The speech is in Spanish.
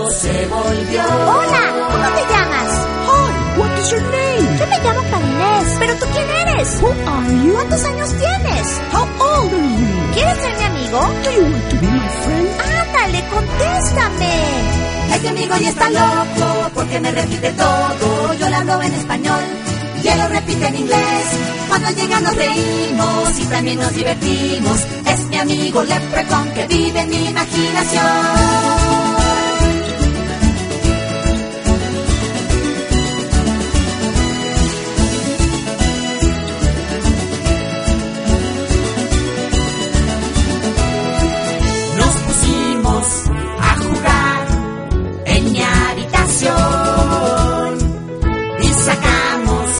loco se volvió. Hola, ¿cómo te llamas? Hi, what is your name? Yo me llamo Carinés. ¿Pero tú quién eres? Who are you? ¿Cuántos años tienes? How old are you? ¿Quieres ser mi amigo? Do you want to be my friend? Ándale, contéstame. Este amigo ya está loco porque me repite todo. Yo le hablo en español y él lo repite en inglés. Cuando llega nos reímos y también nos divertimos. Es mi amigo Leprechaun que vive en mi imaginación.